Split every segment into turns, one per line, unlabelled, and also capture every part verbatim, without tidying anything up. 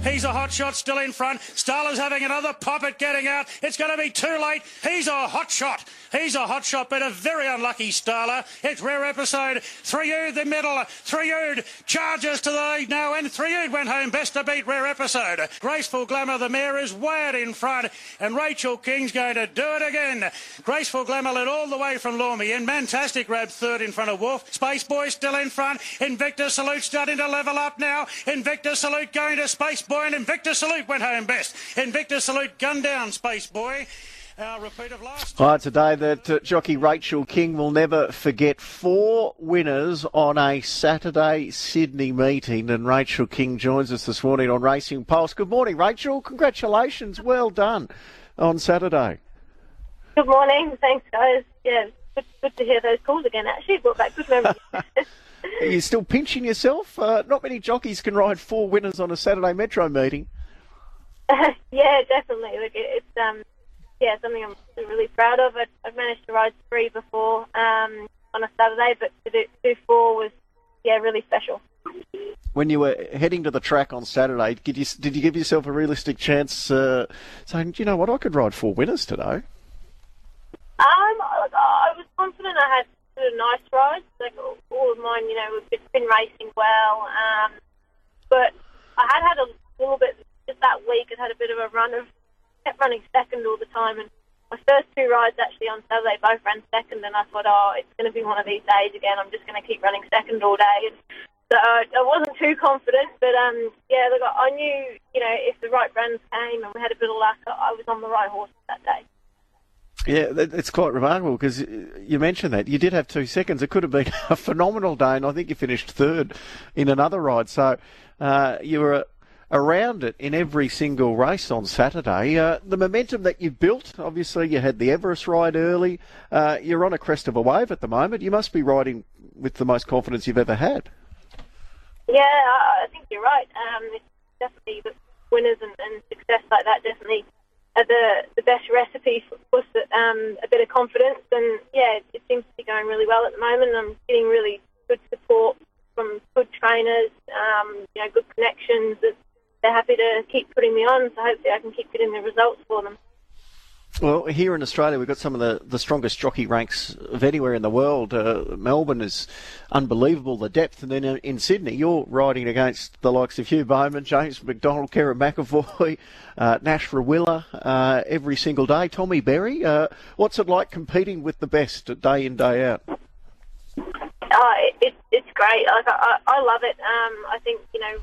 He's a hot shot still in front. Starla's having another pop at getting out. It's going to be too late. He's a hot shot. He's a hot shot, but a very unlucky Starla. It's Rare Episode. Three-Ood the middle. Three-Ood charges to the lead now, and Three-Ood went home best to beat Rare Episode. Graceful Glamour, the mare, is way out in front, and Rachel King's going to do it again. Graceful Glamour led all the way from Lormy, and Fantastic Rab third in front of Wolf. Space Boy still in front. Invictus Salute starting to level up now. Invictus Salute going to Space Boy, and Invictus Salute went home best. Invictus Salute gunned down Space Boy. Our repeat of last.
All right, today that uh, jockey Rachel King will never forget four winners on a Saturday Sydney meeting, and Rachel King joins us this morning on Racing Pulse. Good morning, Rachel. Congratulations. Well done on Saturday.
Good morning. Thanks, guys. Yeah, good, good to hear those calls again, actually. Brought back good memories.
Are you still pinching yourself? Uh, not many jockeys can ride four winners on a Saturday Metro meeting.
Uh, yeah, definitely. Look, it, it's... um. Yeah, something I'm really proud of. I've, I've managed to ride three before um, on a Saturday, but to do, do four was, yeah, really special.
When you were heading to the track on Saturday, did you did you give yourself a realistic chance, uh, saying, you know what, I could ride four winners today?
Um, I, I was confident I had sort of nice rides. Like all, all of mine, you know, we've been racing well. Um, but I had had a little bit, just that week, I'd had a bit of a run of kept running second all the time, and my first two rides actually on Saturday both ran second, and I thought, oh, it's going to be one of these days again. I'm just going to keep running second all day. And so uh, I wasn't too confident, but um, yeah, look, I knew, you know, if the right brands came and we had a bit of luck, I was on the right horse that day.
Yeah, it's quite remarkable because you mentioned that. You did have two seconds. It could have been a phenomenal day, and I think you finished third in another ride. So uh, you were around it in every single race on Saturday. Uh, the momentum that you've built, obviously you had the Everest ride early. Uh, you're on a crest of a wave at the moment. You must be riding with the most confidence you've ever had.
Yeah, I think you're right. Um, it's definitely the winners and, and success like that definitely are the, the best recipe for, for um, a bit of confidence. And yeah, it, it seems to be going really well at the moment. I'm getting really good support from good trainers, um, you know, good connections. It's, They're happy to keep putting me on, so hopefully I can keep getting the results for them.
Well, here in Australia, we've got some of the, the strongest jockey ranks of anywhere in the world. Uh, Melbourne is unbelievable, the depth. And then in Sydney, you're riding against the likes of Hugh Bowman, James McDonald, Kerrin McEvoy, uh, Nash Rawiller uh, every single day. Tommy Berry, uh, what's it like competing with the best day in, day out?
Uh, it, it, it's great. Like, I, I love it. Um, I think, you know,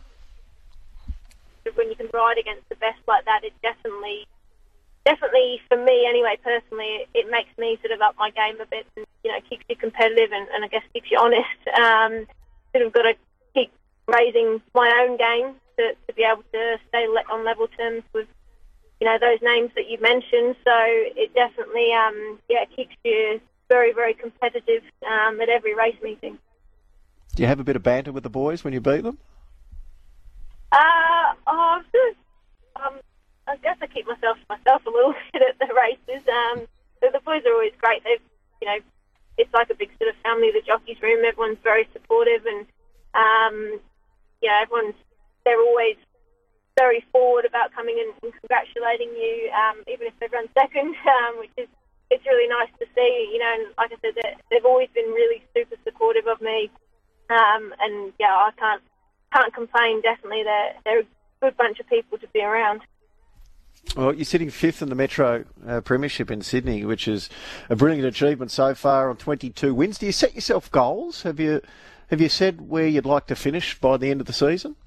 when you can ride against the best like that, it definitely, definitely for me anyway, personally, it, it makes me sort of up my game a bit, and you know, keeps you competitive, and, and I guess keeps you honest. Um, sort of got to keep raising my own game to, to be able to stay le- on level terms with, you know, those names that you mentioned. So it definitely, um, yeah, keeps you very, very competitive um, at every race meeting.
Do you have a bit of banter with the boys when you beat them?
Uh, oh, just, um, I guess I keep myself to myself a little bit at the races. Um, the, the boys are always great. They've, you know, it's like a big sort of family, the jockeys room. Everyone's very supportive, and um, yeah, everyone's they're always very forward about coming in and congratulating you, um, even if they've run second, um, which is it's really nice to see. You know, and like I said, they've always been really super supportive of me, um, and yeah, I can't. Can't complain, definitely. They're, they're a good bunch of people to be around.
Well, you're sitting fifth in the Metro uh, Premiership in Sydney, which is a brilliant achievement so far on twenty-two wins. Do you set yourself goals? Have you have you said where you'd like to finish by the end of the season?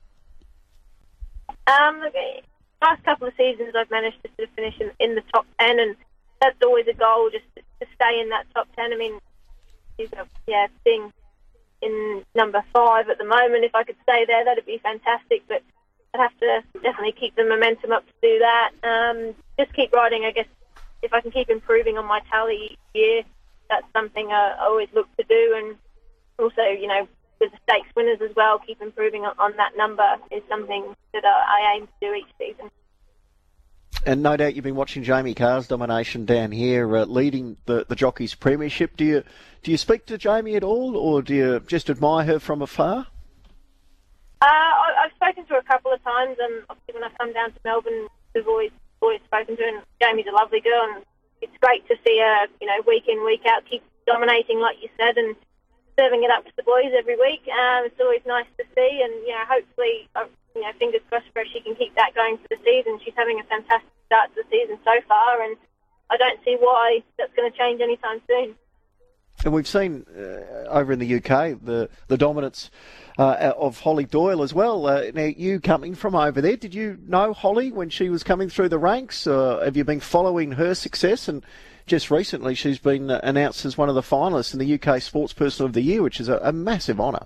Um, the last couple of seasons I've managed to sort of finish in, in the top ten, and that's always a goal, just to, to stay in that top ten. I mean, yeah, being in number five at the moment. If I could stay there, that'd be fantastic, but I'd have to definitely keep the momentum up to do that. Um, just keep riding, I guess. If I can keep improving on my tally each year, that's something I always look to do. And also, you know, with the stakes winners as well, keep improving on, on that number is something that I, I aim to do each season.
And no doubt you've been watching Jamie Carr's domination down here, uh, leading the, the Jockeys Premiership. Do you do you speak to Jamie at all, or do you just admire her from afar?
Uh, I, I've spoken spoken to her a couple of times, and obviously when I've come down to Melbourne, we've always always spoken to her. And Jamie's a lovely girl, and it's great to see her, you know, week in, week out, keep dominating, like you said, and serving it up to the boys every week. Um, it's always nice to see, and you know, hopefully, uh, you know, fingers crossed for her, she can keep that going for the season. She's having a fantastic start to the season so far, and I don't see why that's going to change anytime soon.
And we've seen uh, over in the U K the the dominance uh, of Holly Doyle as well. Uh, now, you coming from over there, did you know Holly when she was coming through the ranks? Uh, have you been following her success? And just recently, she's been uh, announced as one of the finalists in the U K Sportsperson of the Year, which is a, a massive honour.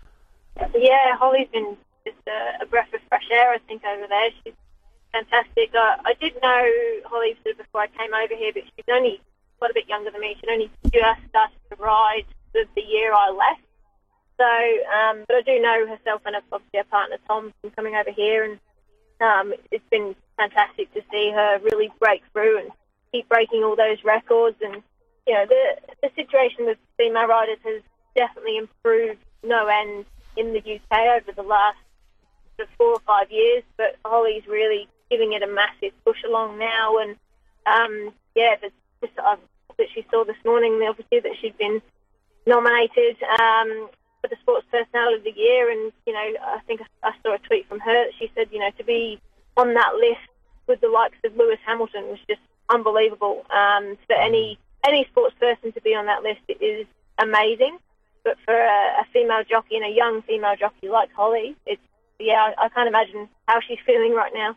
Yeah, Holly's been just a, a breath of fresh air, I think, over there. She's fantastic. Uh, I did know Holly sort of before I came over here, but she's only quite a bit younger than me. She'd only just started to ride the, the year I left. So, um, but I do know herself and obviously her partner Tom from coming over here, and um, it's been fantastic to see her really break through and keep breaking all those records. And you know, the the situation with female riders has definitely improved no end in the U K over the last sort of four or five years. But Holly's really giving it a massive push along now, and um, yeah, the Just, uh, that she saw this morning, obviously, that she'd been nominated um, for the Sports Personality of the Year, and you know, I think I saw a tweet from her that she said, you know, to be on that list with the likes of Lewis Hamilton was just unbelievable. Um, for any any sports person to be on that list is amazing, but for a, a female jockey and a young female jockey like Holly, it's yeah, I, I can't imagine how she's feeling right now.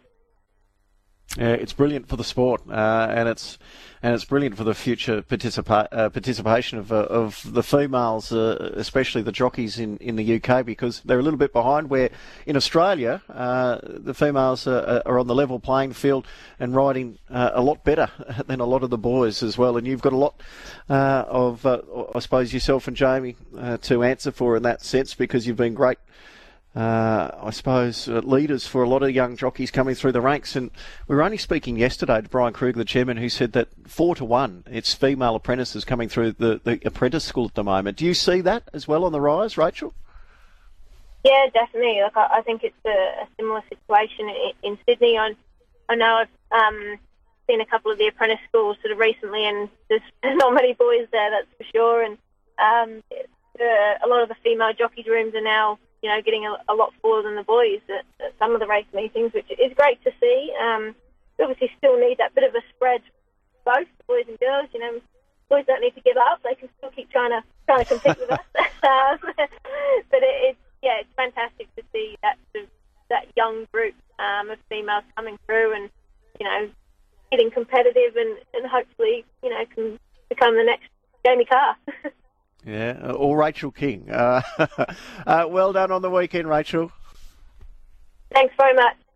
Yeah, it's brilliant for the sport, uh, and it's and it's brilliant for the future participa- uh, participation of uh, of the females, uh, especially the jockeys in, in the U K, because they're a little bit behind. Where in Australia, uh, the females are, are on the level playing field and riding uh, a lot better than a lot of the boys as well. And you've got a lot uh, of, uh, I suppose, yourself and Jamie uh, to answer for in that sense, because you've been great. Uh, I suppose, uh, leaders for a lot of young jockeys coming through the ranks. And we were only speaking yesterday to Brian Kruger, the chairman, who said that four to one, it's female apprentices coming through the, the apprentice school at the moment. Do you see that as well on the rise, Rachel?
Yeah, definitely. Like, I, I think it's a, a similar situation in, in Sydney. I, I know I've um, seen a couple of the apprentice schools sort of recently, and there's not many boys there, that's for sure. And um, uh, a lot of the female jockeys' rooms are now, you know, getting a, a lot fuller than the boys at, at some of the race meetings, which is great to see. Um, we obviously still need that bit of a spread, both boys and girls. You know, boys don't need to give up; they can still keep trying to trying to compete with us. um, but it, it's yeah, it's fantastic to see that sort of, that young group um, of females coming through, and you know, getting competitive, and, and hopefully, you know, can become the next Jamie Carr.
Yeah, or Rachel King. Uh, uh, well done on the weekend, Rachel.
Thanks very much.